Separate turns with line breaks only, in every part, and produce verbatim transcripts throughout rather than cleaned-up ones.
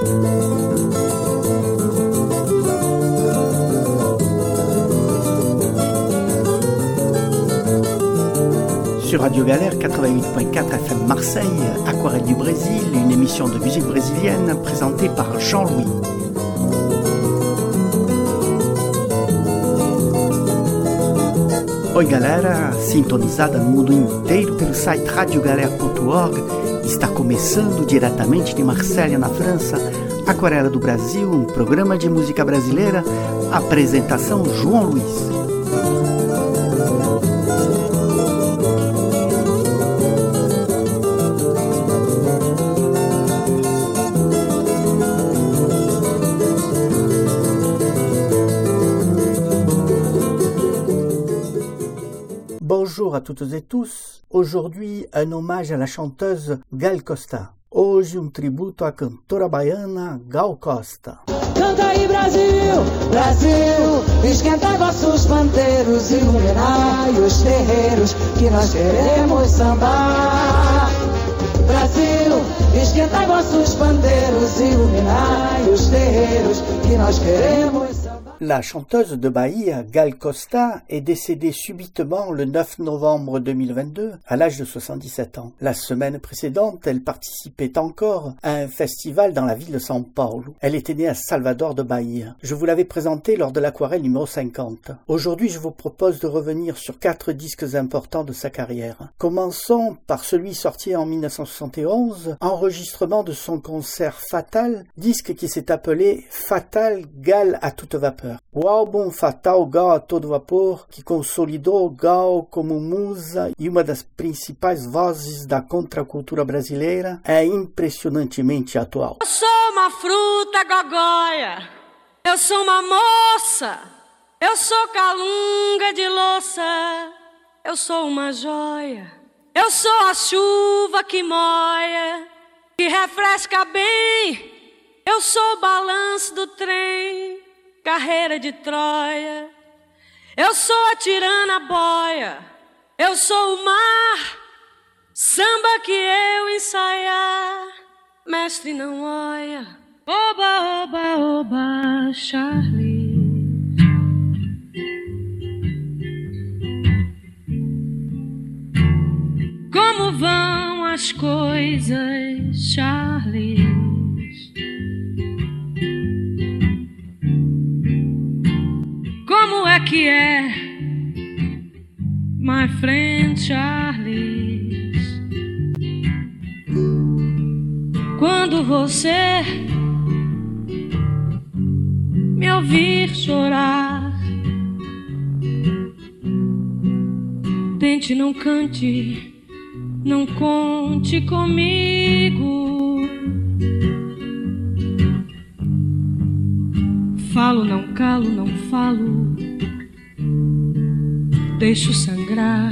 Sur Radio Galère quatre-vingt-huit point quatre F M Marseille, Aquarelle du Brésil, une émission de musique brésilienne présentée par Jean-Louis. Oi galera, sintonizada no mundo inteiro pelo site radio galère ponto org, está começando diretamente de Marselha, na França, Aquarela do Brasil, um programa de música brasileira, apresentação João Luiz. Bonjour à toutes et tous. Aujourd'hui, un hommage à la chanteuse Gal Costa. Hoje, um tributo à cantora baiana Gal Costa.
Canta aí, Brasil, Brasil, esquentai vossos pandeiros, iluminai os terreiros, que nós queremos sambar. Brasil, esquentai vossos pandeiros, iluminai os terreiros, que nós queremos sambar.
La chanteuse de Bahia, Gal Costa, est décédée subitement le neuf novembre deux mille vingt-deux à l'âge de soixante-dix-sept ans. La semaine précédente, elle participait encore à un festival dans la ville de São Paulo. Elle était née à Salvador de Bahia. Je vous l'avais présentée lors de l'aquarelle numéro cinquante. Aujourd'hui, je vous propose de revenir sur quatre disques importants de sa carrière. Commençons par celui sorti en mille neuf cent soixante et onze, enregistrement de son concert Fatal, disque qui s'est appelé Fatal Gal à toute vapeur. O álbum Fatal Gal a todo vapor, que consolidou Gal como musa e uma das principais vozes da contracultura brasileira, é impressionantemente atual.
Eu sou uma fruta gogóia, eu sou uma moça, eu sou calunga de louça, eu sou uma joia, eu sou a chuva que moia, que refresca bem, eu sou o balanço do trem, carreira de Troia, eu sou a tirana boia, eu sou o mar, samba que eu ensaiar, mestre não olha, oba, oba, oba, Charlie. Como vão as coisas, Charlie? Como é que é, my friend Charlie? Quando você me ouvir chorar, tente, não cante, não conte comigo. Falo, não calo, não falo, deixo sangrar.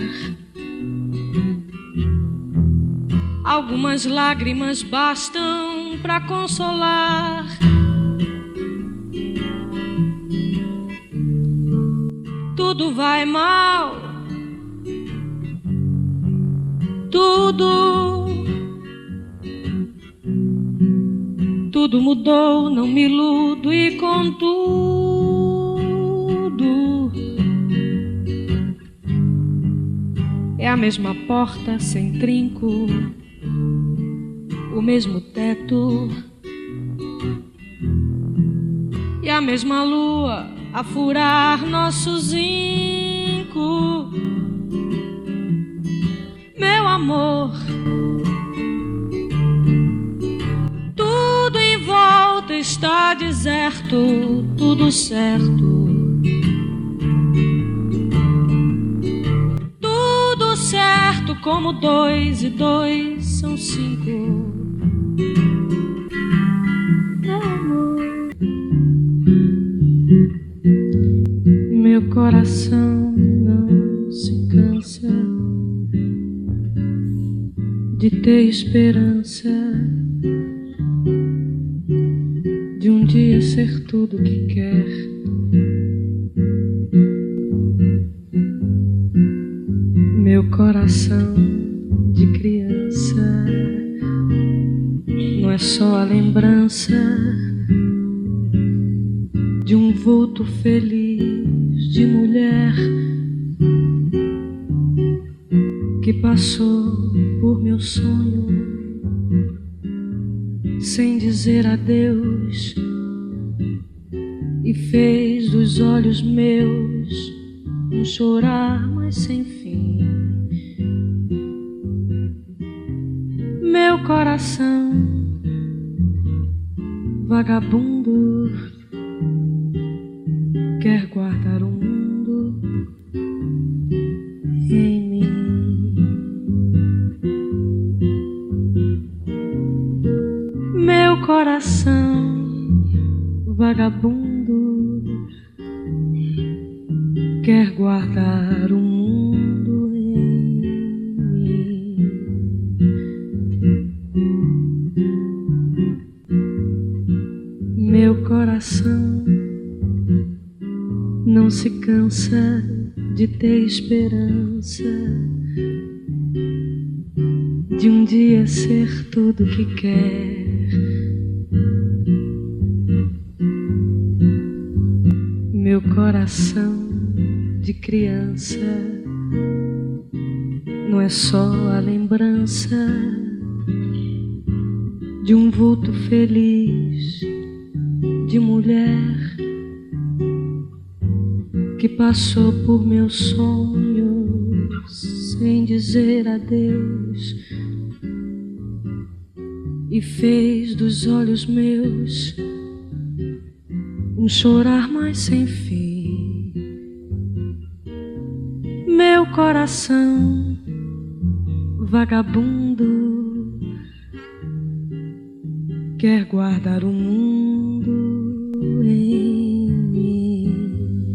Algumas lágrimas bastam pra consolar. Tudo vai mal, tudo, tudo mudou, não me iludo e contudo é a mesma porta sem trinco, o mesmo teto e a mesma lua a furar nosso zinco. Meu amor, tudo em volta está deserto, tudo certo, tudo certo como dois e dois são cinco. Meu coração não se cansa de ter esperança de um dia ser tudo o que quer. Meu coração de criança não é só a lembrança lembrança de um vulto feliz de mulher que passou por meu sonho sem dizer adeus e fez dos olhos meus um chorar, mas sem fim. Meu coração vagabundo quer guardar o mundo em mim. Meu coração vagabundo quer guardar o mundo em mim. Meu coração não se cansa de ter esperança de um dia ser tudo que quer. Meu coração de criança não é só a lembrança de um vulto feliz de mulher que passou por meus sonhos sem dizer adeus e fez dos olhos meus um chorar, mas sem fim. Meu coração vagabundo quer guardar o mundo em mim.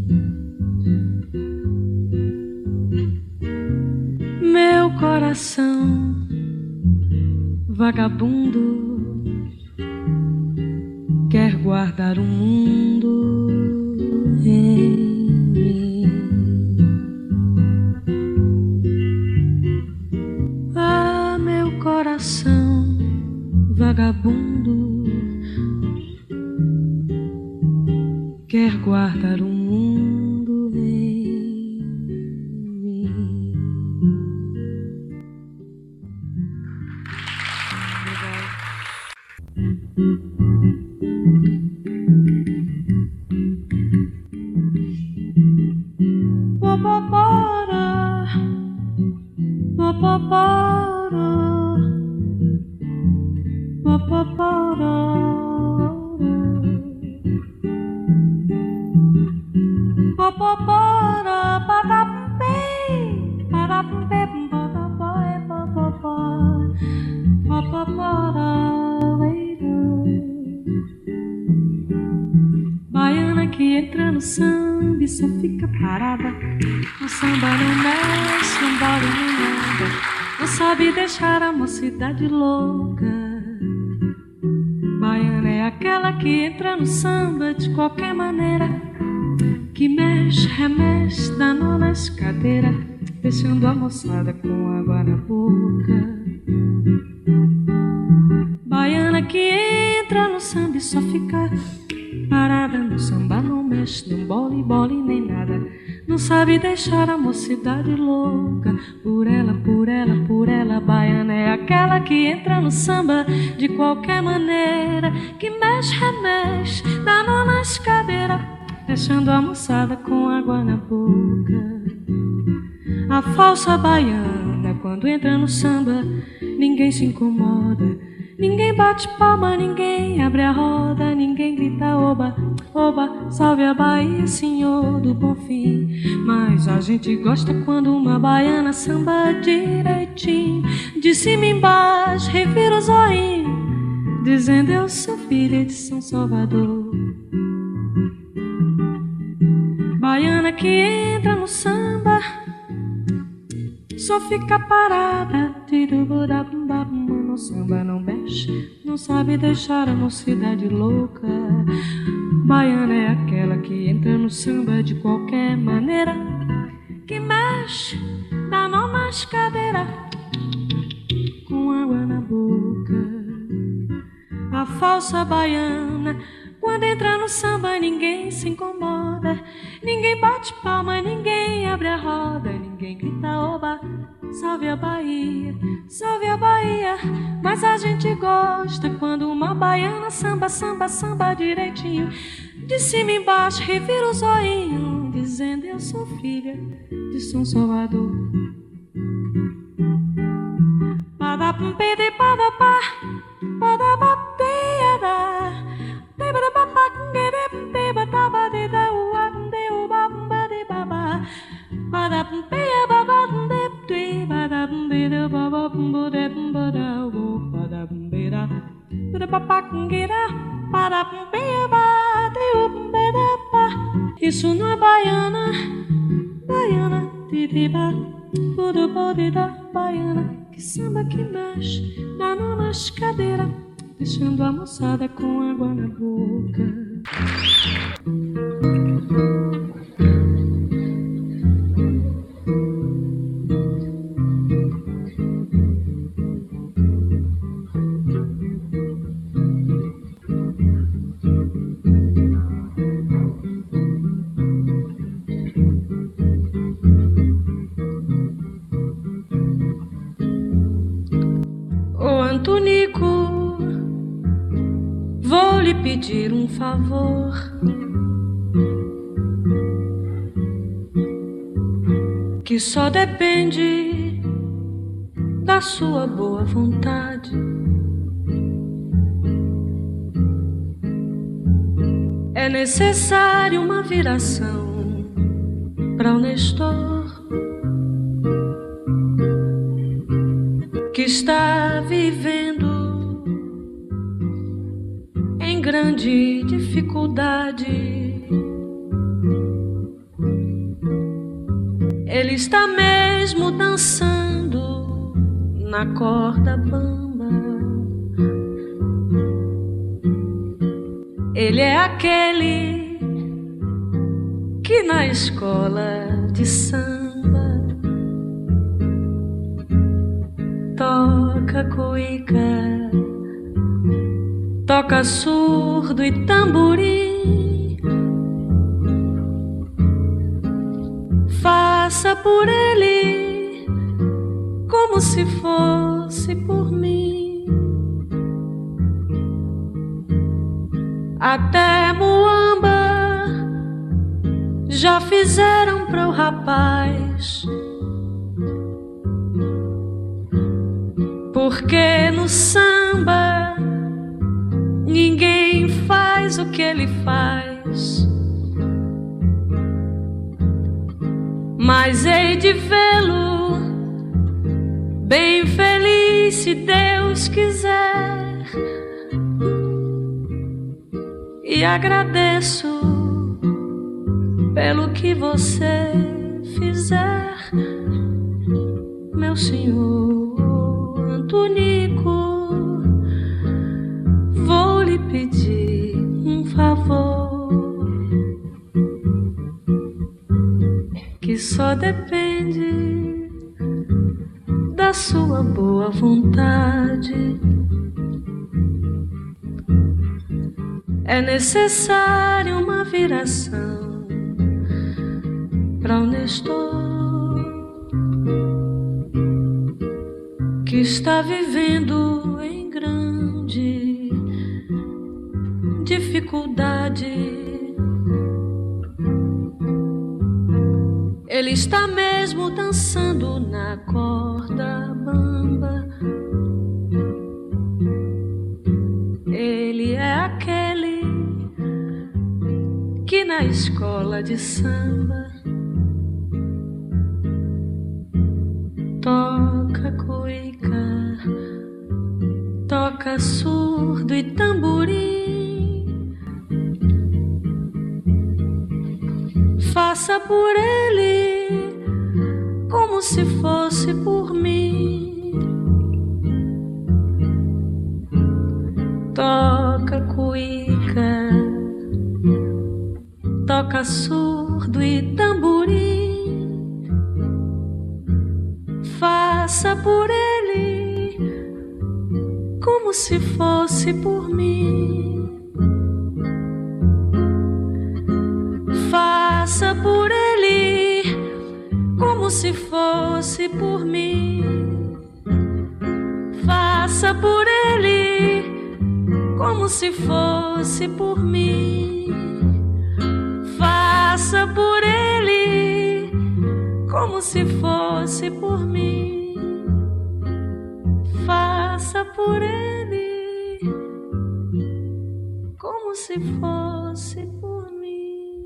Meu coração vagabundo quer guardar o mundo em mim. Ah, meu coração vagabundo quer guardar o mundo em mim. Ba-ba-ba-da, ba-ba-ba-da, ba-ba-ba-da. Baiana que entra no samba e só fica parada. O samba não mexe, não vale nem nada. Não sabe deixar a mocidade louca. Baiana é aquela que entra no samba de qualquer maneira, que mexe, remexe, dá nó nas cadeiras, deixando a moçada com água na boca. Baiana que entra no samba e só fica parada. No samba não mexe, não bole, bole nem nada. Não sabe deixar a mocidade louca. Por ela, por ela, por ela, baiana é aquela que entra no samba de qualquer maneira, que mexe, remexe, dá nó nas cadeiras, deixando a moçada com água na boca. A falsa baiana, quando entra no samba, ninguém se incomoda, ninguém bate palma, ninguém abre a roda, ninguém grita oba, oba, salve a Bahia, senhor do bom fim. Mas a gente gosta quando uma baiana samba direitinho, de cima embaixo, revira o zoinho, dizendo eu sou filha de São Salvador. Baiana que entra no samba só fica parada, no samba não mexe, não sabe deixar a mocidade louca. Baiana é aquela que entra no samba de qualquer maneira, que mexe, dá nó nas cadeiras, com água na boca. A a falsa baiana. Quando entra no samba ninguém se incomoda, ninguém bate palma, ninguém abre a roda, ninguém grita oba, salve a Bahia, salve a Bahia. Mas a gente gosta quando uma baiana samba, samba, samba direitinho, de cima embaixo revira o zoinho, dizendo eu sou filha de São Salvador. Padapum-pede, padapá, padapá-peada, isso não é baiana, baiana, tiriba, budubodida, baiana, que samba que mexe, dá nas cadeiras, deixando a moçada com água na boca. Ô Antonico, vou lhe pedir um favor. Que só depende da sua boa vontade. É necessário uma viração para o Nestor, que está vivendo em grande dificuldade. Ele está mesmo dançando na corda bamba. Ele é aquele que na escola de samba toca cuíca, toca surdo e tamborim. Faça por ele como se fosse por mim. Até muamba já fizeram pro rapaz, porque no samba ninguém faz o que ele faz. Mas hei de vê-lo bem feliz se Deus quiser, e agradeço pelo que você fizer, meu senhor Antonico. Vou lhe pedir um favor que só depende da sua boa vontade. É necessário uma viração para o Nestor, que está vivendo em grande dificuldade. Ele está mesmo dançando na corda bamba. Ele é aquele que na escola de samba toca cuíca, toca surdo e tamborim. Faça por ele como se fosse por mim. Toca cuíca, toca surdo e tamborim. Faça por ele como como se fosse por mim. Faça por ele como se fosse por mim. Faça por ele como se fosse por mim. Faça por ele como se fosse por mim. Faça por ele como se fosse por mim.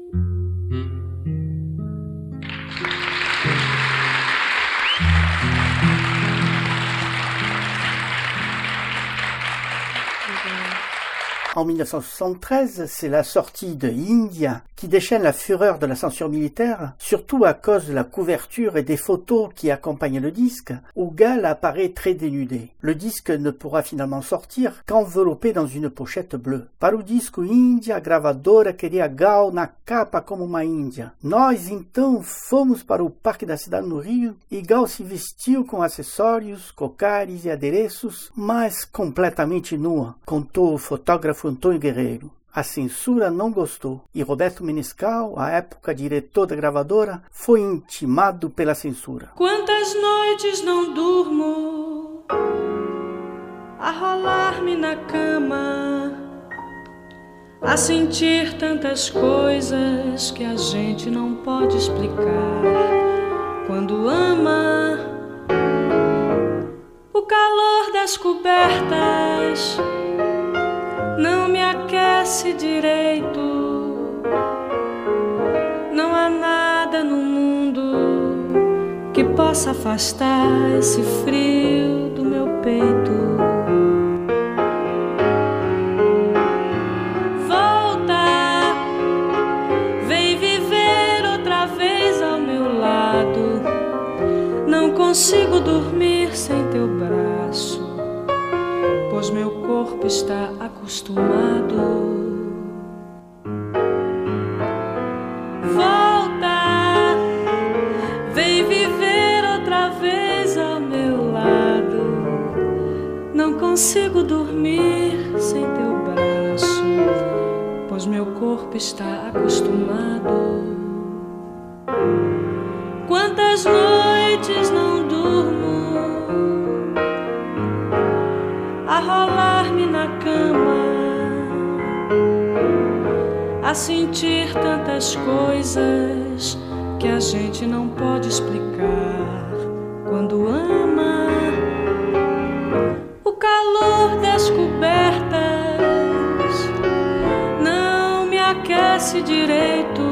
En mille neuf cent soixante-treize, c'est la sortie de India qui déchaîne la fureur de la censure militaire, surtout à cause de la couverture et des photos qui accompagnent le disque, où Gal apparaît très dénudé. Le disque ne pourra finalement sortir qu'enveloppé dans une pochette bleue. Para o disco Índia, a gravadora queria Gal na capa como uma índia. Nós então fomos para o Parque da Cidade no Rio e Gal se vestiu com acessórios, cocares e adereços, mas completamente nua, contou o fotógrafo Antônio Guerreiro. A censura não gostou e Roberto Menescal, à época diretor da gravadora, foi intimado pela censura.
Quantas noites não durmo a rolar-me na cama, a sentir tantas coisas que a gente não pode explicar. Quando ama o calor das cobertas, não me aquece direito. Não há nada no mundo que possa afastar esse frio do meu peito. Volta, vem viver outra vez ao meu lado. Não consigo dormir sem teu braço, pois meu corpo está acostumado. Volta, vem viver outra vez ao meu lado. Não consigo dormir sem teu braço, pois meu corpo está acostumado. Quantas noites não durmo a rolar-me na cama, a sentir tantas coisas que a gente não pode explicar. Quando ama o calor das cobertas, não me aquece direito.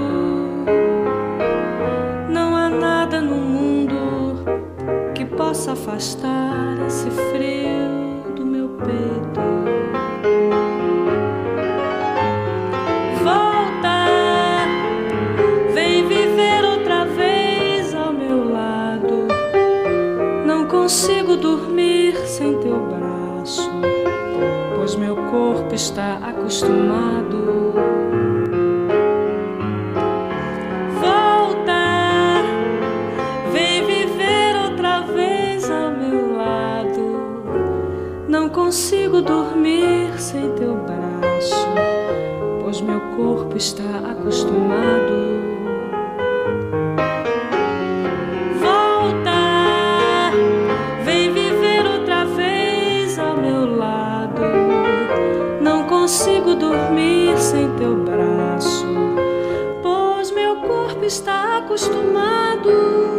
Não há nada no mundo que possa afastar esse frio do meu peito. Volta, vem viver outra vez ao meu lado. Não consigo dormir sem teu braço, pois meu corpo está acostumado. Volta, vem viver outra vez ao meu lado. Não consigo dormir sem teu braço, pois meu corpo está acostumado. Volta, vem viver outra vez ao meu lado. Não consigo dormir sem teu braço, pois meu corpo está acostumado.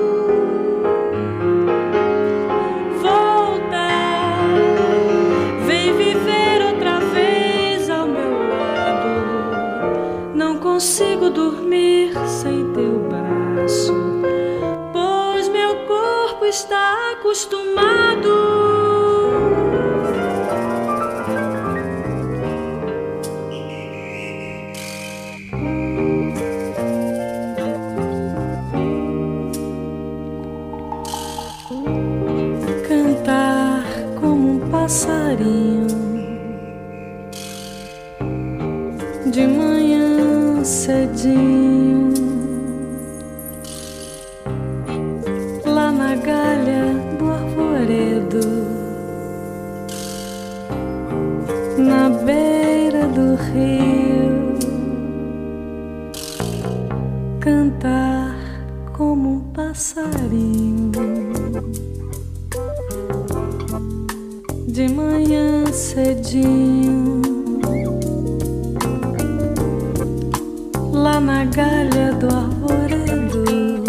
Consigo dormir sem teu braço, pois meu corpo está acostumado. Cantar como um passarinho de manhã cedinho, lá na galha do arvoredo, rio, cantar como um passarinho, de manhã cedinho, lá na galha do arvoredo,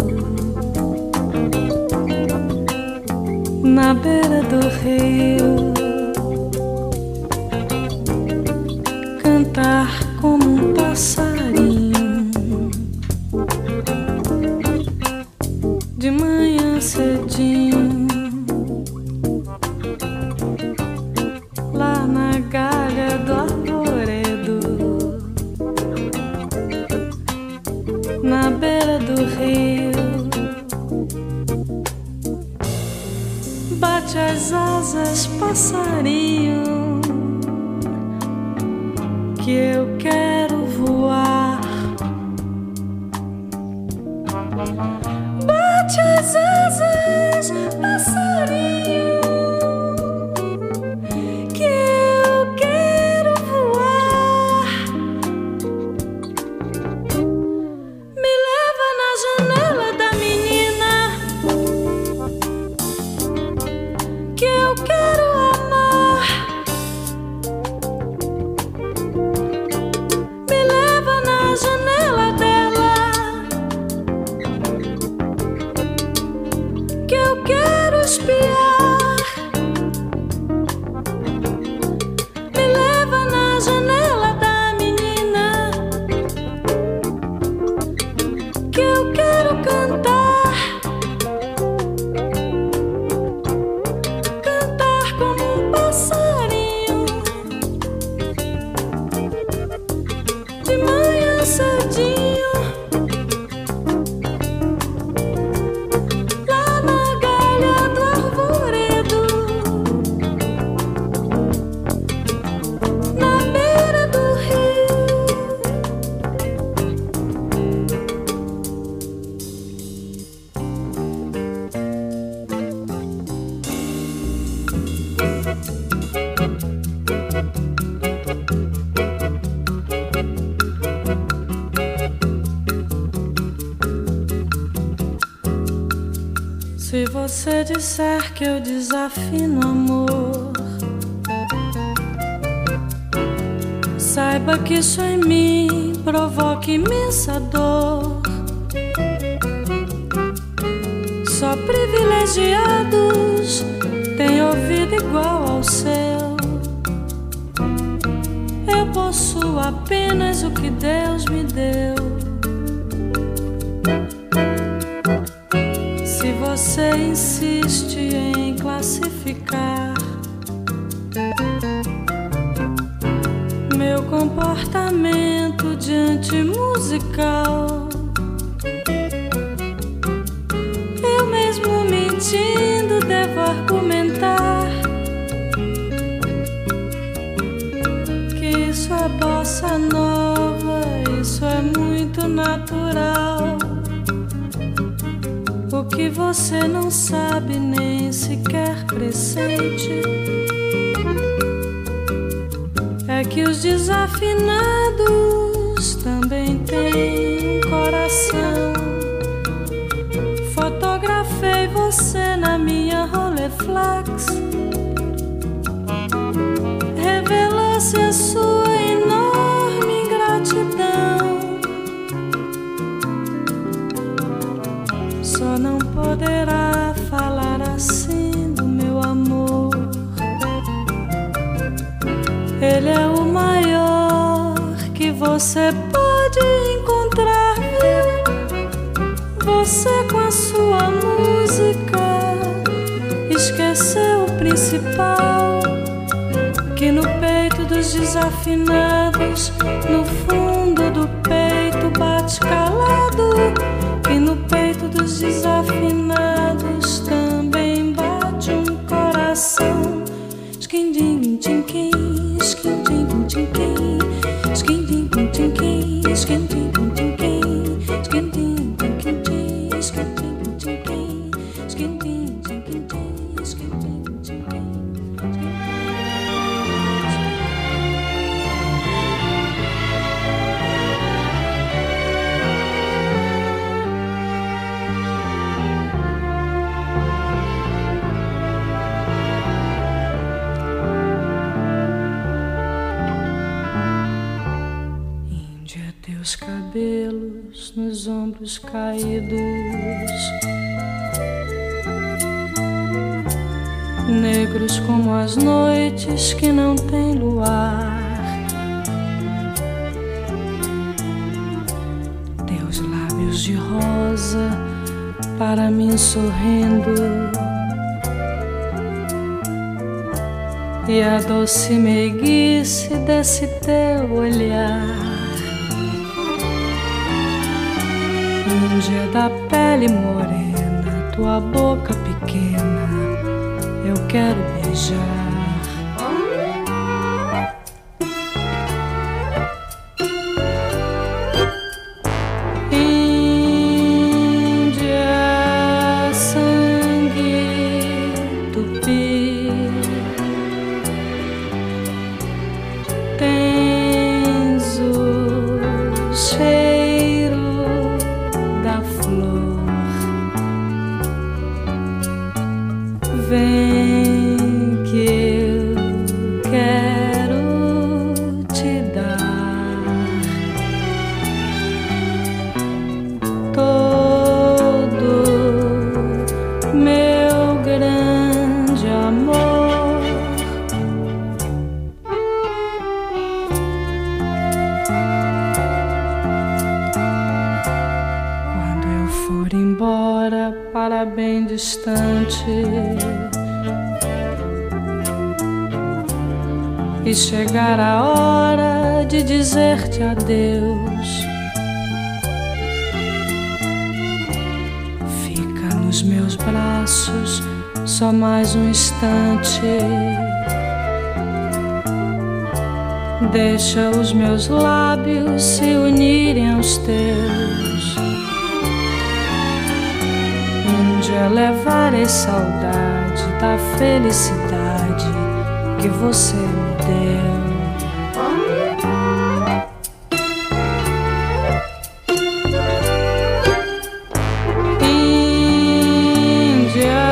na beira do rio, cantar como um passarinho, de manhã cedinho, lá na galha do arvoredo, na beira do rio, bate as asas, passarinho, que eu quero voar. Bate as asas, passarinho, que eu quero voar. Me leva na janela da menina, que eu quero amar. Me leva na janela dela, que eu quero espiar. Me leva na janela da menina, que eu quero cantar, cantar como um passarinho, de manhã cedinho, lá na galha do arvoredo, na beira do rio. Se você disser que eu desafino amor, saiba que isso em mim provoca imensa dor. Só privilegiados têm ouvido igual ao seu. Eu possuo apenas o que Deus me deu. Se você insiste em classificar meu comportamento diante musical, eu mesmo mentindo devo argumentar que isso é bossa nova, isso é muito natural. O que você não sabe nem sequer pressente é que os desafinados também têm um coração. Fotografei você na minha Rolleiflex, revelou-se a sua enorme ingratidão. Só não poderá falar assim do meu amor. Ele é o maior que você pode encontrar, viu? Você com a sua música esqueceu o principal, que no peito dos desafinados, no fundo do peito bate calado, que no peito dos desafinados também bate um coração. Skindim, tinkim, skindim, tinkim, skindim, tinkim, skindim, tinkim, skindim, tinkim, skindim, tinkim, skindim, tinkim, skindim, tinkim.
Teus cabelos nos ombros caídos, negros como as noites que não têm luar. Teus lábios de rosa para mim sorrindo, e a doce meiguice desse teu olhar. Índia da pele morena, tua boca pequena, eu quero beijar. Índia, sangue tupi, tens o cheiro da flor. Vem que eu quero te dar todo meu grande amor. Quando eu for embora para bem distante e chegar a hora de dizer-te adeus, fica nos meus braços só mais um instante. Deixa os meus lábios se unirem aos teus. Índia, levarei saudade da felicidade que você me deu. Índia,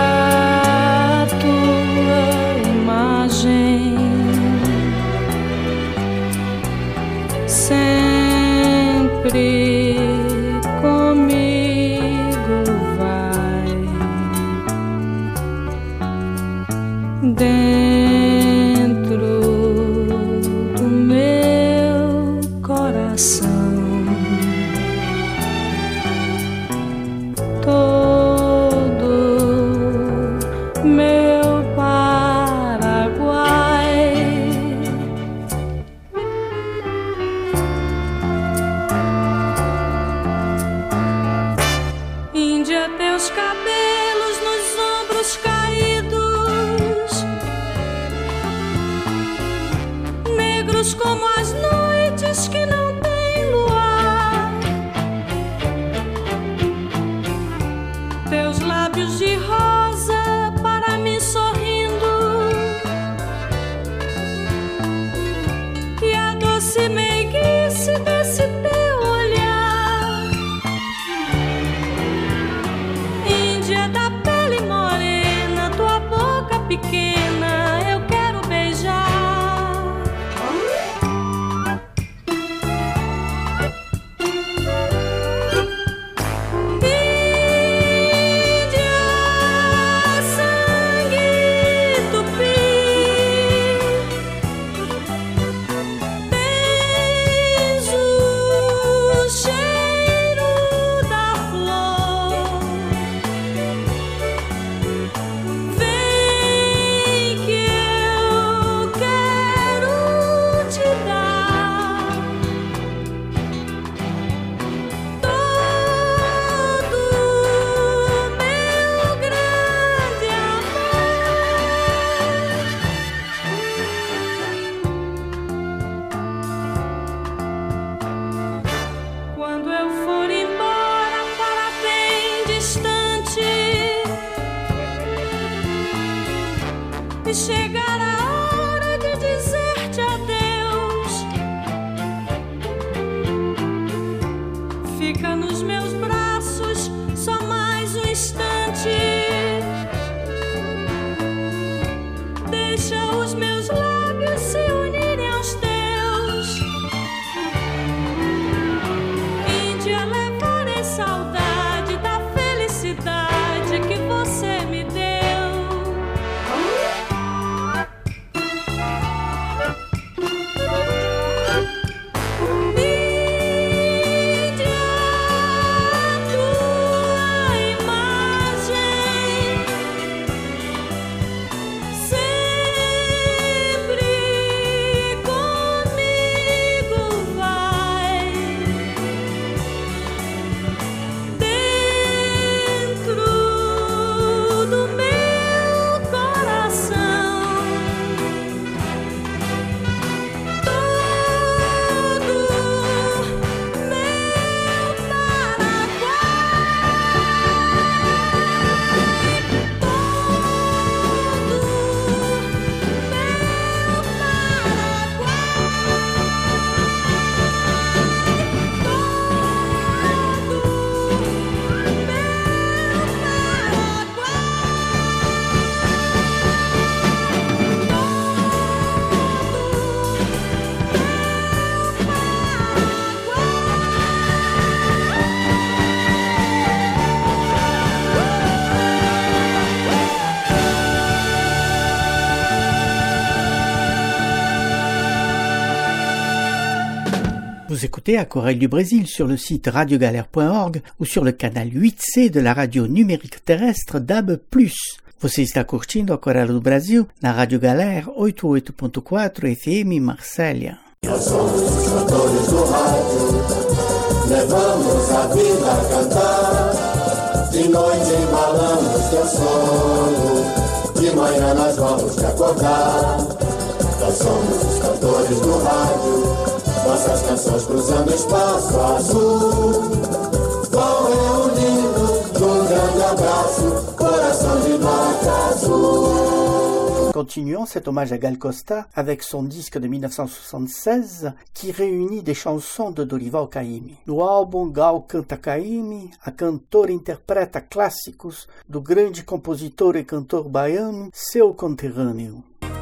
tua imagem sempre comigo vai. Dentro do meu coração, todo meu Paraguai. Índia, teus cabelos nos ombros caídos, negros como as noites que não têm luar. Teus lábios de rosa para mim sorrindo, e a doce meiguice desse teu olhar. Índia da pele morena, tua boca pequena, eu quero beijar. E chegar a hora de dizer-te adeus, fica nos meus braços só mais um instante. Deixa os meus lábios se unirem aos teus.
Vous écoutez Aquarelle du Brésil sur le site radio galère point org ou sur le canal huit C de la radio numérique terrestre D A B plus. Você está curtindo Aquarela do Brasil na Rádio Galera oitenta e oito ponto quatro F M Marsella.
Nós somos os cantores do rádio, levamos a vida a cantar. De noite embalamos teu sono, de manhã nós vamos te acordar. Nós somos os cantores do rádio, nossas canções cruzando espaço azul. Vão reunindo num grande abraço, coração de nota azul.
Continuons cet hommage à Gal Costa avec son disque de mille neuf cent soixante-seize qui réunit des chansons de Dorival Caymmi. No álbum Gal canta Caymmi, a cantora interpreta clássicos do grande compositor e cantor baiano, seu conterrâneo.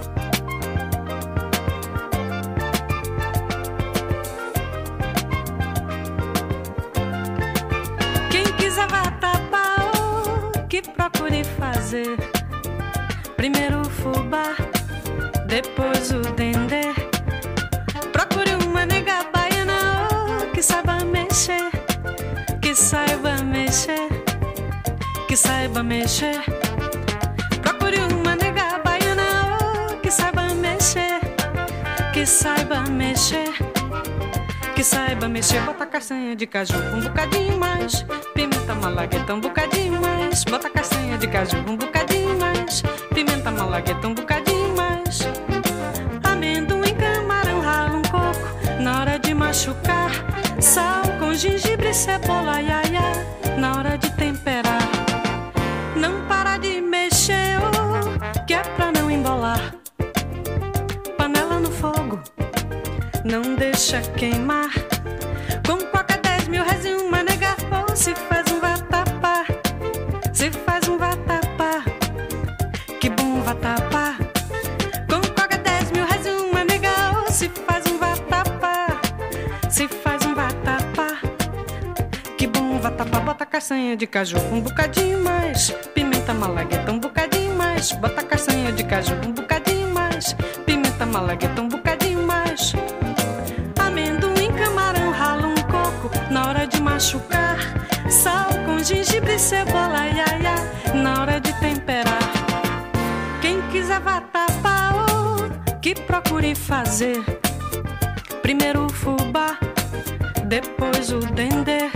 Que procure fazer primeiro o fubá, depois o dendê. Procure uma nega baiana oh, que saiba mexer, que saiba mexer, que saiba mexer. Procure uma nega baiana oh, que saiba mexer, que saiba mexer, que saiba mexer. Bota castanha de caju um bocadinho mais, pimenta malagueta um bocadinho mais. Bota castanha de caju um bocadinho mais, pimenta malagueta um bocadinho mais. Amendoim, camarão, rala um coco na hora de machucar. Sal com gengibre, cebola, iaia na hora de temperar. Não para de mexer, oh, que é pra não embolar. Panela no fogo, não deixa queimar. Com coca dez mil reais e uma nega, ou se faz um vatapá, se faz um vatapá, que bom vatapá. Com coca dez mil reais e uma nega, ou se faz um vatapá, se faz um vatapá, que bom vatapá. Bota castanha de caju um bocadinho mais, pimenta malagueta um bocadinho mais. Bota castanha de caju um bocadinho mais, pimenta malagueta um bocadinho mais. Amendoim, camarão, rala um coco na hora de machucar. Sal com gengibre, cebola, iaia na hora de temperar. Quem quiser vatapá, oh, que procure fazer primeiro o fubá, depois o dendê.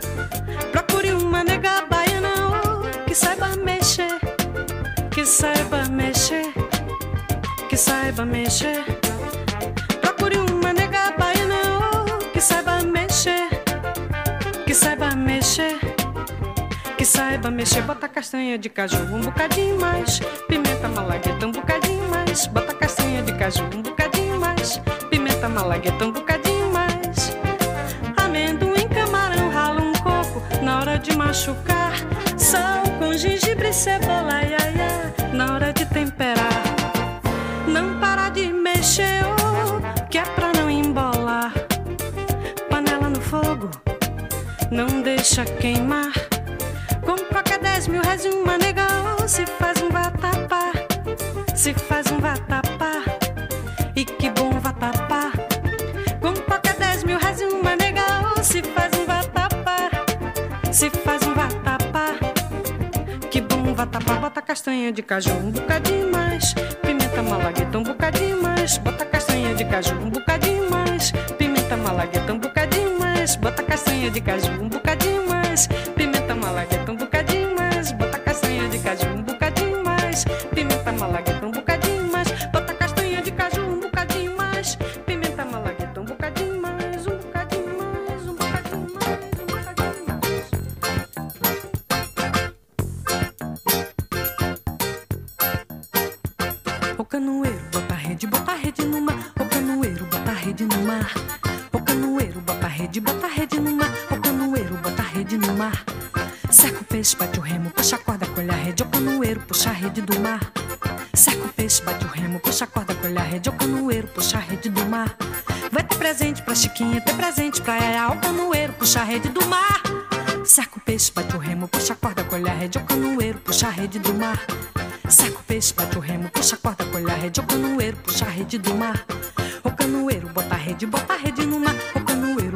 Procure uma nega baiana oh, que saiba mexer, que saiba mexer, que saiba mexer. Procure uma nega baiana oh, que saiba mexer, que saiba mexer, que saiba mexer. Bota castanha de caju um bocadinho mais, pimenta malagueta um bocadinho mais. Bota castanha de caju um bocadinho mais, pimenta malagueta um bocadinho mais. Amendoim, camarão, rala um coco na hora de machucar. Sal com gengibre, cebola, iaia na hora de temperar. Não para de mexer, oh, que é pra não embolar. Panela no fogo, não deixa queimar. Com coca dez mil reais e uma nega, oh, se faz um vatapá, se faz um vatapá, e que bom vatapá. Com coca dez mil reais e uma nega, oh, se faz um vatapá, se faz um vatapá, que bom vatapá. Bota castanha de caju um bocadinho mais, pimenta malagueta um bocadinho mais. Bota castanha de caju um bocadinho mais, pimenta malagueta um bocadinho mais. Bota castanha de caju um bocadinho mais, pimenta malagueta um bocadinho mais. Bota castanha de caju um bocadinho mais, pimenta malagueta um bocadinho mais. Bota castanha de caju um bocadinho mais, pimenta malagueta um bocadinho mais, um bocadinho mais, um bocadinho mais, um bocadinho mais. O canoeiro bota a rede, bota a rede no mar. O canoeiro bota a rede no mar. O canoeiro bota a rede, bota a rede no mar. O canoeiro bota a rede no mar. Cerca o peixe, bate o remo, puxa a corda, colhe a rede. O canoeiro puxa a rede do mar. Cerca o peixe, bate o remo, puxa a corda, colhe a rede. O canoeiro puxa a rede do mar. Vai ter presente pra Chiquinha, ter presente pra Yaya. O canoeiro puxa a rede do mar. Cerca o peixe, bate o remo, puxa a corda, colhe a rede. O canoeiro puxa a rede do mar. Cerca o peixe, bate o remo, puxa a corda, colhe a rede. O canoeiro puxa a rede do mar. O canoeiro bota a rede, bota a rede no mar. O canoeiro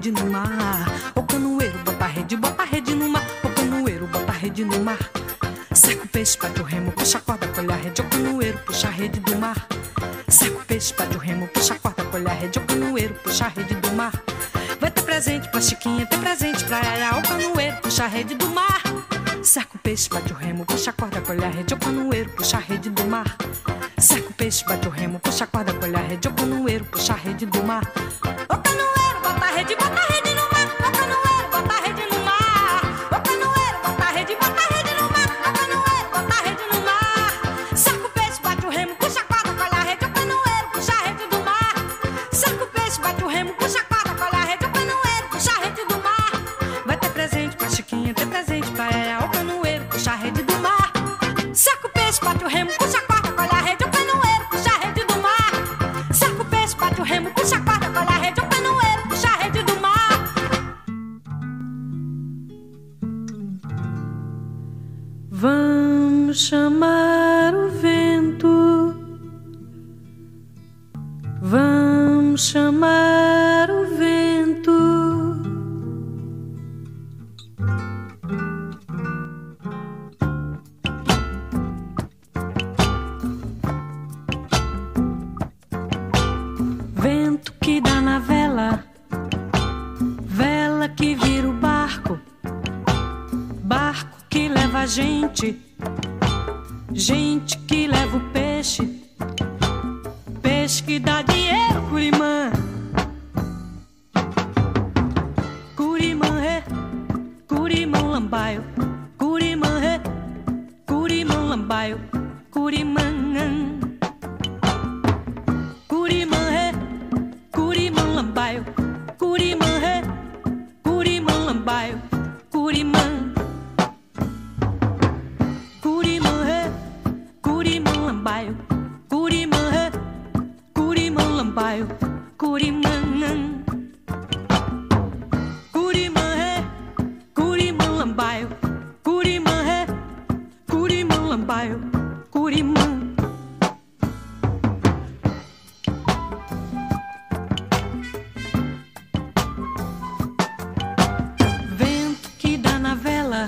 rede no mar. Ô canoeiro, bota a rede, bota a rede no mar. Ô canoeiro, bota a rede no mar. Cerca o peixe, bate o remo, puxa a corda, colhe a rede. Ô canoeiro, puxa a rede do mar. Cerca o peixe, bate o remo, puxa a corda, colhe a rede. Ô canoeiro, puxa a rede do mar. Vai ter presente pra Chiquinha, ter presente pra Yaya. Ô canoeiro, puxa a rede do mar. Cerca o peixe, bate o remo, puxa a corda, colhe a rede. Ô canoeiro, puxa a rede do mar. Cerca o peixe, bate o remo, puxa a corda, colhe a rede. Ô canoeiro, puxa a rede do mar. Ô canoeiro, bota a rede, bota a rede no mar. Ô canoeiro, bota a rede no mar. Ô canoeiro, bota a rede, bota a rede no mar. Ô canoeiro, bota a rede no mar. Cerca o peixe, bate o remo, puxa a corda, colhe a rede. Ô canoeiro, puxa a rede do mar. Cerca o peixe, bate o remo, puxa a corda, colhe a rede. Ô canoeiro, puxa a rede do mar. Vai ter presente pra Chiquinha, ter presente pra Yaya. Ô canoeiro, puxa a rede do mar. Cerca o peixe, bate o remo, puxa a corda, colhe a rede. Ô canoeiro, puxa a rede do mar. Cerca o peixe, bate o remo, puxa a corda, colhe a rede. Ô canoeiro, puxa a rede do mar. Vamos chamar o vento, vamos chamar o vento. Vento que dá na vela, vela que vira o barco, barco que leva a gente, gente que leva o peixe, peixe que dá dinheiro, curimã. Curimã, é, curimã, lambaio, curimã, é, curimã, lambaio, curimã. Curimã, é, curimã, lambaio, curimã, é, curimã, lambaio, curimã. Curimã, é, curimã, lambaio, curimã, é, curimã, lambaio, curimã. Curimã, é, curimã, lambaio, curimã, é, curimã, lambaio, curimã. Vento que dá na vela,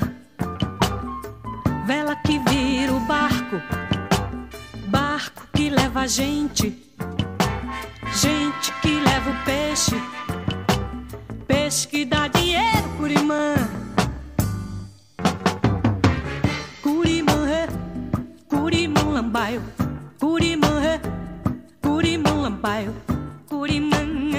vela que vira o barco, barco que leva a gente, gente que leva o peixe, peixe que dá dinheiro, curimã. Curimã, é, curimã, lambaio, curimã, é, curimã, lambaio, curimã.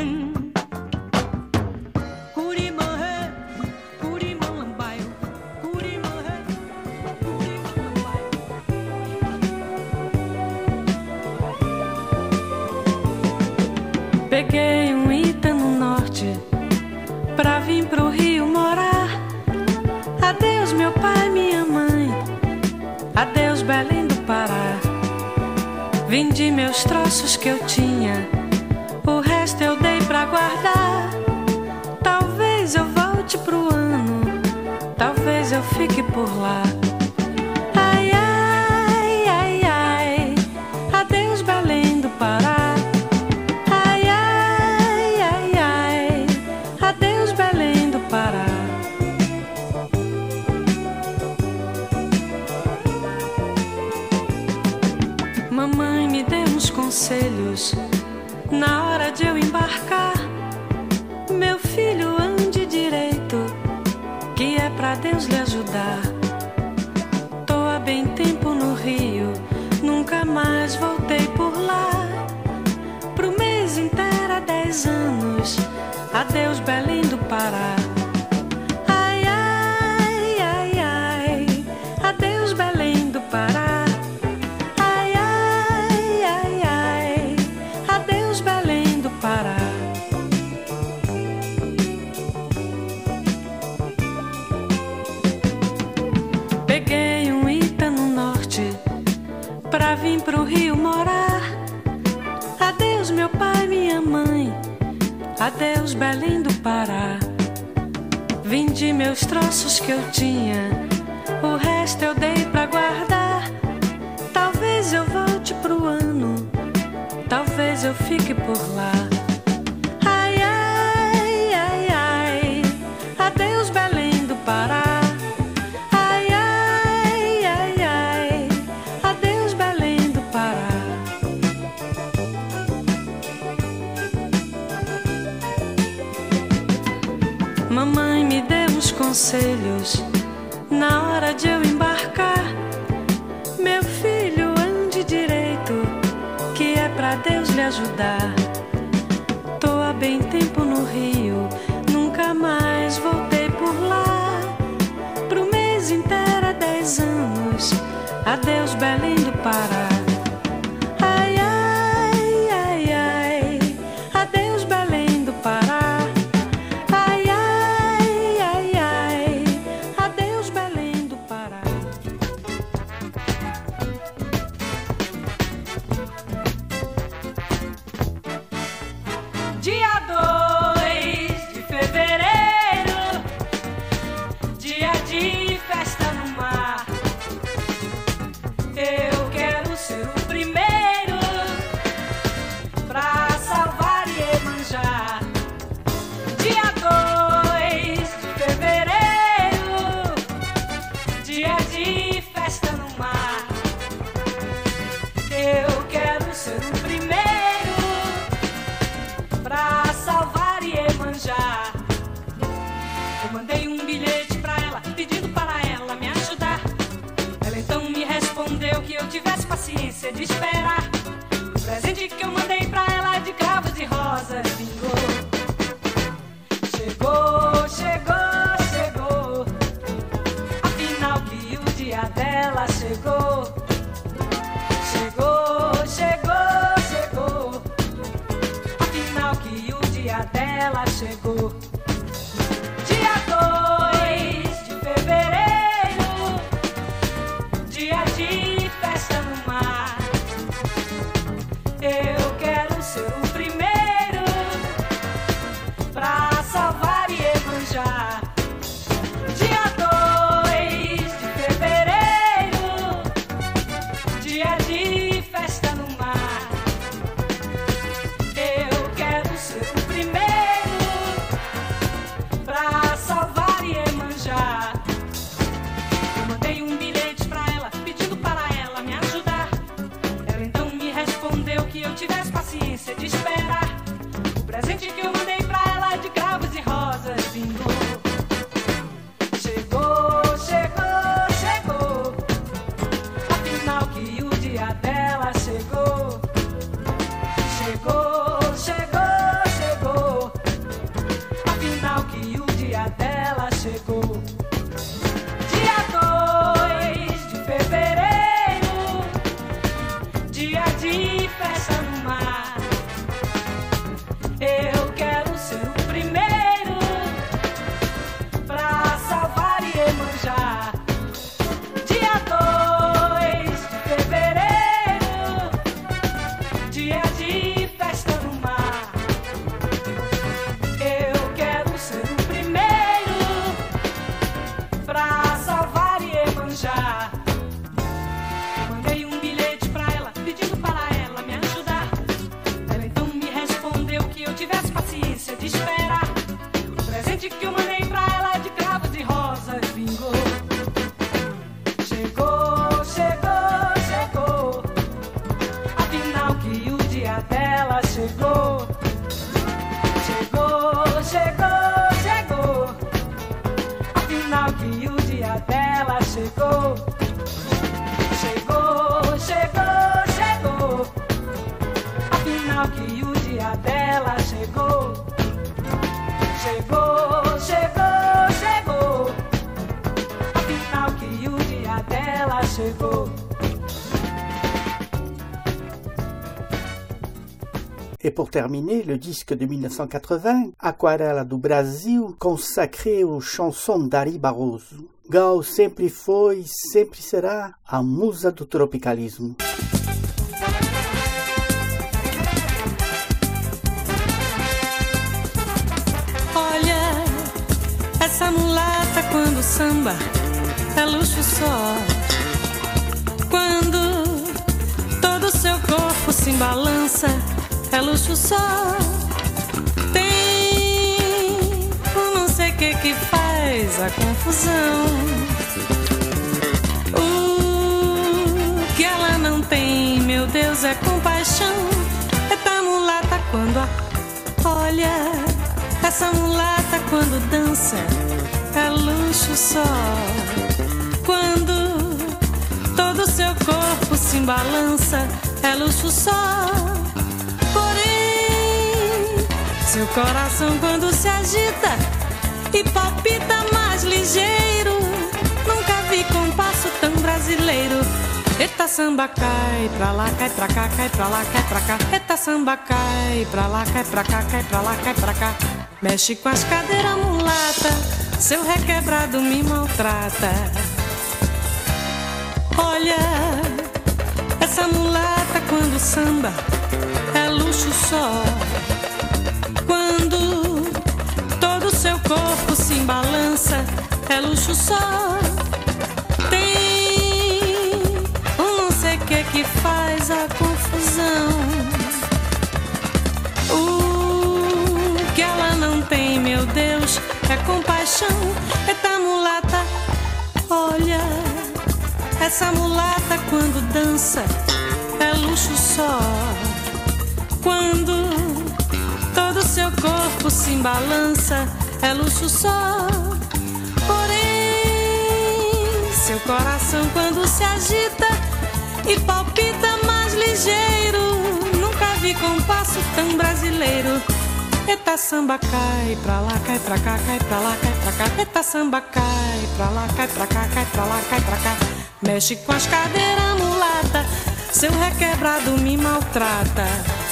Curimã, é, curimã, lambaio, curimã, é, curimã, lambaio. Peguei um Ita no norte pra vir pro Rio morar. Adeus meu pai, minha mãe, adeus Belém do Pará. Vendi meus troços que eu tinha, o resto eu dei pra guardar. Talvez eu volte pro ano, talvez eu fique por lá. Ai, ai, ai, ai, adeus Belém do Pará. Ai, ai, ai, ai, adeus Belém do Pará. Mamãe me deu uns conselhos na hora de eu embarcar. Meu filho, ande direito, que é pra Deus lhe ajudar. Tô há bem tempo no Rio, nunca mais voltei por lá. Pro mês inteiro há dez anos, adeus Belém do Pará. Ai, ai, ai, ai, adeus Belém do Pará. Ai, ai, ai, ai, adeus Belém do Pará. Peguei um Ita no norte pra vir pro Rio morar. Adeus meu pai, minha mãe, adeus Belém do Pará. Vendi meus troços que eu tinha, o resto eu dei pra guardar. Talvez eu volte pro ano, talvez eu fique por lá. Ai, ai, ai, ai. Mamãe me deu uns conselhos na hora de eu embarcar. Meu filho, ande direito, que é pra Deus lhe ajudar. Tô há bem tempo no Rio, nunca mais voltei por lá. Pro mês inteiro é dez anos, adeus Belém do Pará. Ai, ai, ai, ai, adeus Belém do Pará. Ai, ai, ai, ai, adeus Belém do Pará. Dia dois de fevereiro, dia de festa no mar. Eu quero ser o primeiro pra salvar Iemanjá. Dia dois de fevereiro, dia de festa no mar. Eu quero ser o primeiro pra salvar Iemanjá. Eu mandei um bilhete pra ela, pedindo para ela me ajudar. Ela então me respondeu que eu tivesse paciência de esperar. O presente que eu mandei pra ela de cravos e rosas vingou. Chegou, chegou, chegou. Afinal que o dia dela chegou. Chegou, chegou, chegou. Afinal que o dia dela chegou. Dia dois de fevereiro, dia de festa no mar. Eu quero ser o primeiro pra salvar Iemanjá. Dia dois de fevereiro, dia de festa no mar. Eu quero ser o primeiro pra salvar Iemanjá. Eu mandei um bilhete pra ela, pedindo para ela me ajudar. Ela então me respondeu que eu tivesse paciência de esperar. O presente que eu mandei pra ela de cravos e rosas vingou. Chegou, chegou, chegou. Afinal que o dia dela chegou. Chegou, chegou, chegou. Afinal que o dia dela chegou. Dia dois de fevereiro, dia de festa no mar. Eu quero ser o primeiro pra salvar Iemanjá. Dia dois de fevereiro, dia de festa no mar. Eu quero ser o primeiro pra salvar Iemanjá. Mandei um bilhete pra ela, pedindo para ela me ajudar. Ela então me respondeu que eu tivesse paciência de esperar. O presente que eu mandei pra ela de cravos e rosas vingou. Chegou, chegou, chegou. Afinal que o dia dela chegou. Chegou, chegou, chegou. Afinal que o dia dela chegou. Chegou, chegou, chegou. Afinal que o dia dela chegou. Chegou, chegou, chegou. Afinal que o dia dela chegou.
Et pour terminer, le disque de mille neuf cent quatre-vingts, Aquarela do Brasil, consacré aux chansons d'Ari Barroso. Gal sempre foi e sempre será a musa do tropicalismo.
Olha, essa mulata quando samba é luxo só. Quando todo seu corpo se embalança é luxo só. Tem um não sei o que que faz a confusão. O que ela não tem, meu Deus, é compaixão. É da mulata quando a... Olha, essa mulata mulata quando dança é luxo só. Quando todo seu corpo se embalança é luxo só. Porém, seu coração quando se agita e palpita mais ligeiro, nunca vi compasso tão brasileiro. Eita samba cai pra lá, cai pra cá, cai pra lá, cai pra cá. Eita samba cai pra lá, cai pra cá, cai pra lá, cai pra cá. Mexe com as cadeiras mulata, seu requebrado me maltrata. Olha, essa mulata quando samba é luxo só. Quando todo seu corpo se embalança é luxo só. Que que faz a confusão? O que ela não tem, meu Deus, é compaixão. Eita mulata, olha, essa mulata quando dança é luxo só. Quando todo seu corpo se embalança é luxo só. Porém, seu coração quando se agita e palpita mais ligeiro, nunca vi compasso tão brasileiro. Eita samba cai pra lá, cai pra cá, cai pra lá, cai pra cá. Eita samba cai pra lá, cai pra cá, cai pra lá, cai pra cá. Mexe com as cadeiras mulata, seu requebrado me maltrata.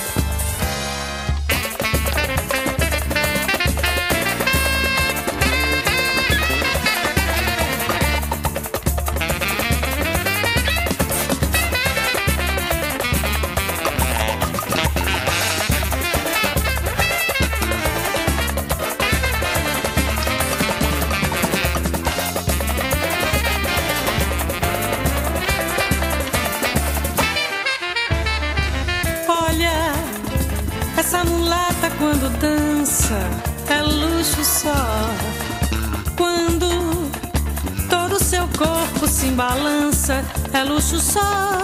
Quando dança é luxo só. Quando todo seu corpo se embalança é luxo só.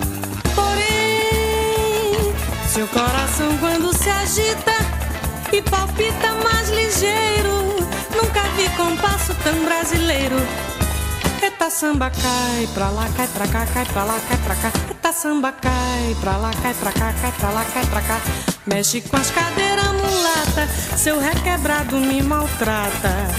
Porém, seu coração quando se agita e palpita mais ligeiro, nunca vi compasso tão brasileiro. Eita samba cai pra lá, cai pra cá, cai pra lá, cai pra cá. Eita samba cai pra lá, cai pra cá, cai pra lá, cai pra cá. Mexe com as cadeiras mulata, seu requebrado me maltrata.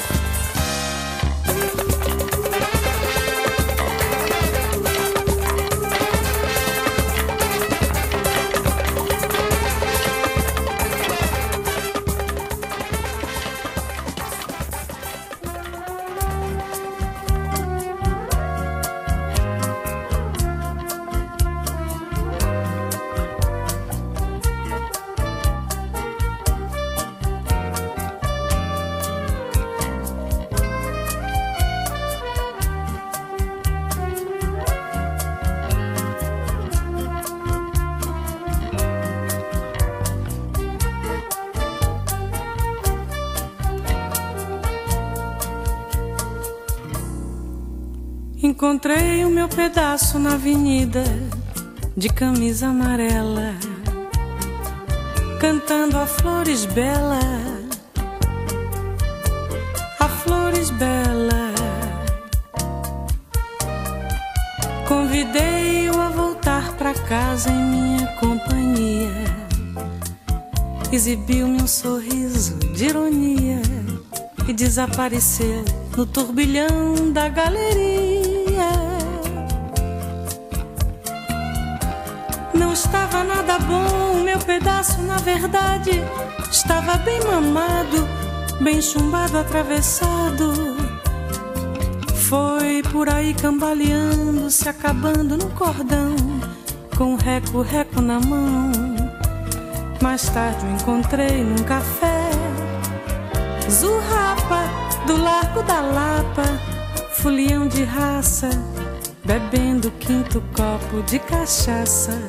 Encontrei o meu pedaço na avenida, de camisa amarela, cantando a flores bela, a flores bela. Convidei-o a voltar pra casa em minha companhia. Exibiu-me um sorriso de ironia e desapareceu no turbilhão da galeria. Não estava nada bom, meu pedaço na verdade estava bem mamado, bem chumbado, atravessado. Foi por aí cambaleando, se acabando no cordão, com reco-reco na mão. Mais tarde o encontrei num café, Zurrapa, do Largo da Lapa, fulião de raça, bebendo quinto copo de cachaça.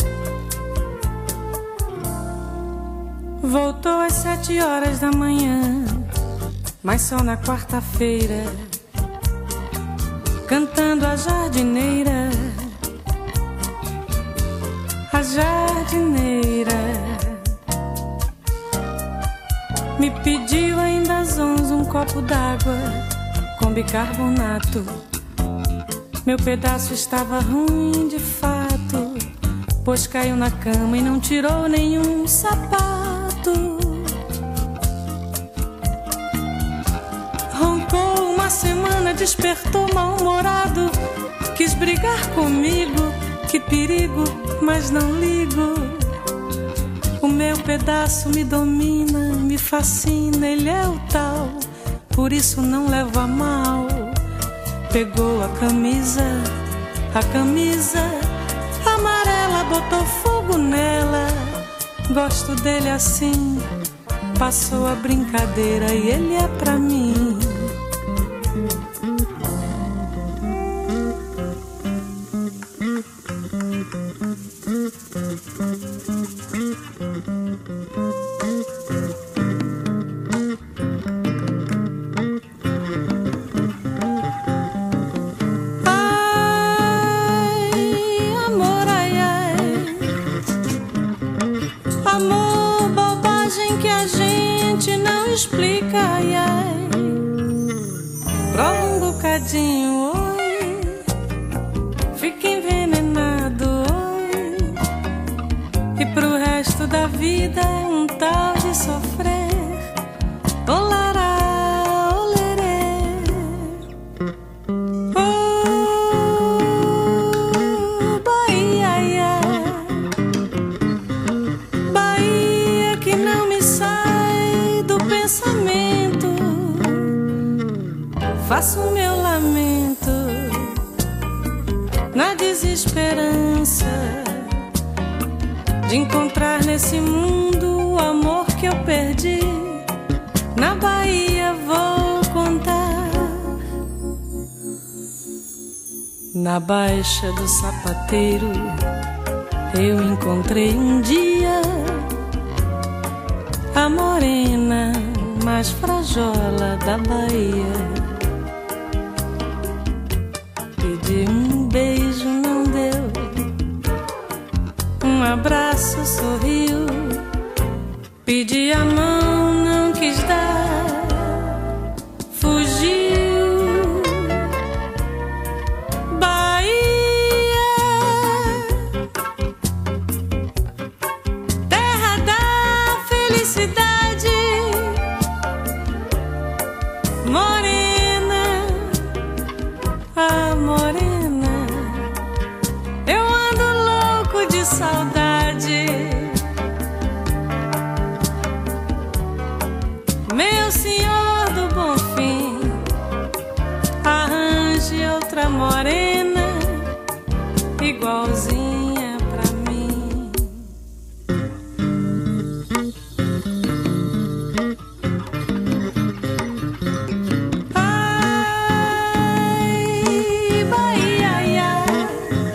Voltou às sete horas da manhã, mas só na quarta-feira, cantando a jardineira, a jardineira. Me pediu ainda às onze um copo d'água com bicarbonato. Meu pedaço estava ruim de fato, pois caiu na cama e não tirou nenhum sapato. Roncou uma semana, despertou mal-humorado. Quis brigar comigo, que perigo, mas não ligo. O meu pedaço me domina, me fascina, ele é o tal, por isso não levo a mal. Pegou a camisa, a camisa amarela, botou fogo nela. Gosto dele assim, passou a brincadeira e ele é pra mim. Explica, ai, ai. Prova um bocadinho, oi. Fica envenenado, oi. E pro resto da vida é um tal de sofrer. Olará, olerê. Oh, Bahia, ai, ai. Bahia que não me sai do pensamento. Faço o meu lamento na desesperança de encontrar nesse mundo o amor que eu perdi. Na Bahia vou contar. Na Baixa do Sapateiro eu encontrei um dia a morena mais frajola da Bahia. Pedi um beijo, não deu. Um abraço, sorriu. Pedi a mão, não quis dar. Fugiu. Bahia, terra da felicidade. Morena, ah, morena, eu ando louco de saudade. Meu senhor do bom fim, arranje outra morena igualzinha pra mim. Ai, Bahia, ai, ai.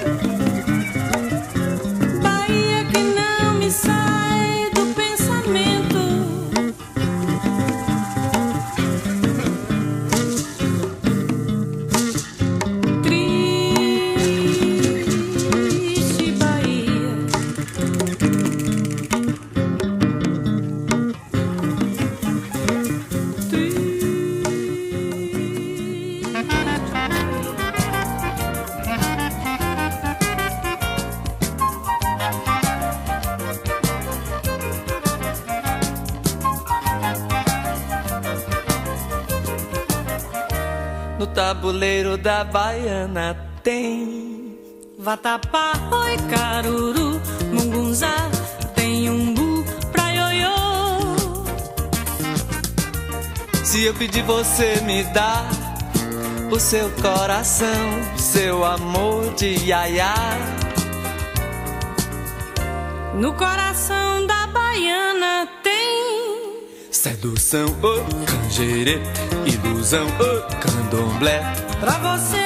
Bahia que não me sai do pensamento. Triste Bahia,
No tabuleiro da baiana tem
vatapá, oi, caruru, mungunzá, tem umbu pra ioiô.
Se eu pedir, você me dá o seu coração, seu amor de iaiá.
No coração da baiana tem
Sedução, oh, canjerê, ilusão, oh, candomblé.
pra você.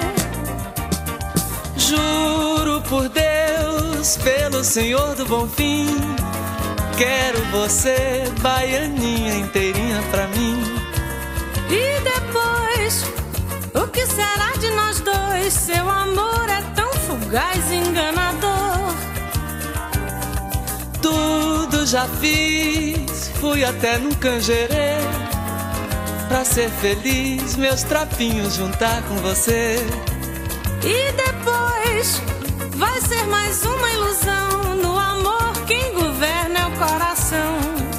Juro por Deus, pelo Senhor do Bom Fim, quero você, baianinha inteirinha pra mim.
E depois, o que será de nós dois? Seu amor é tão fugaz e enganador.
Tudo já fiz fui até no Canjerê pra ser feliz, meus trapinhos juntar com você.
E depois vai ser mais uma ilusão. No amor quem governa é o coração.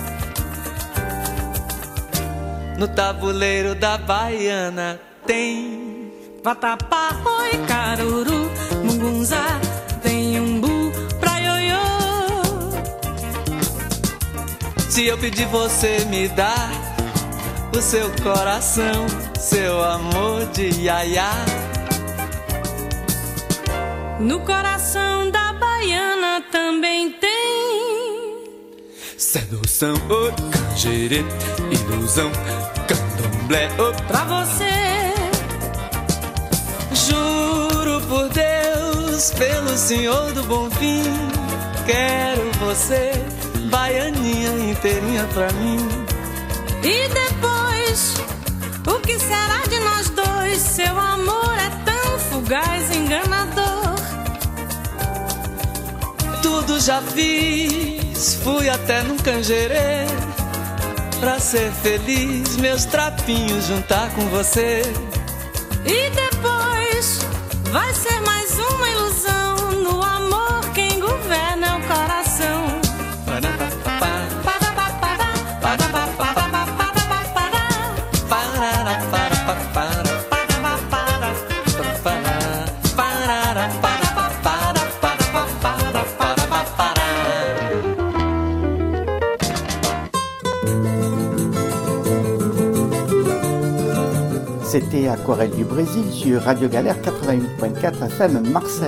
No tabuleiro da baiana tem
vatapá, oi, caruru, mungunzá, tem umbu pra ioiô.
Se eu pedir você me dá o seu coração, seu amor de iaiá.
No coração da baiana também tem
sedução, oh, canjerê, ilusão, candomblé, oh,
pra você.
Juro por Deus, pelo Senhor do Bom Fim, quero você, baianinha inteirinha pra mim.
E depois, o que será de nós dois? Seu amor é tão fugaz, enganador.
Tudo já fiz, fui até no Canjerê pra ser feliz, meus trapinhos juntar com você.
E depois vai ser mais uma ilusão. No amor quem governa é o coração.
C'était Aquarelle du Brésil sur Radio Galère quatre-vingt-huit point quatre F M Marseille.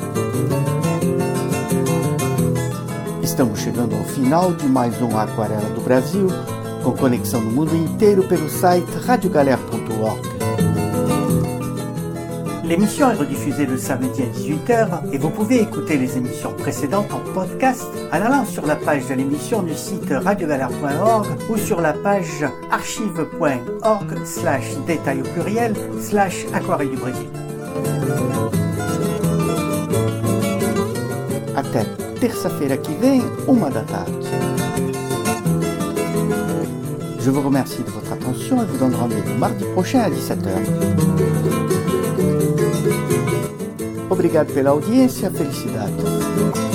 Estamos chegando ao final de mais um Aquarela do Brasil, com conexão no mundo inteiro pelo site radio galère ponto org. L'émission est rediffusée le samedi à dix-huit heures et vous pouvez écouter les émissions précédentes en podcast en allant sur la page de l'émission du site radio galère point org ou sur la page archive point org slash détail au pluriel slash Aquarelle du Brésil. Até terça-feira que vem, uma da tarde. Je vous remercie de votre attention et vous donne rendez-vous mardi prochain à dix-sept heures. Obrigado pela audiência, felicidade.